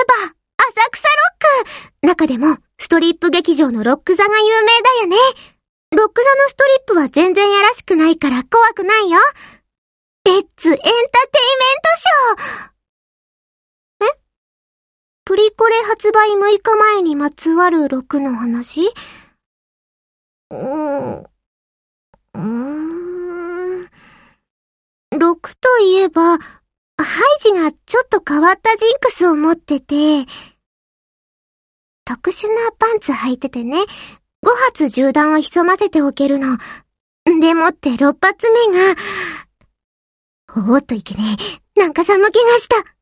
ば、浅草ロック。中でも、ストリップ劇場のロック座が有名だよね。ロック座のストリップは全然やらしくないから怖くないよ。レッツエンターテイメントショー。プリコレ発売6日前にまつわる6の話？6といえば、ハイジがちょっと変わったジンクスを持ってて、特殊なパンツ履いててね、5発銃弾を潜ませておけるの。でもって6発目が、おーっといけねえ。なんか寒気がした。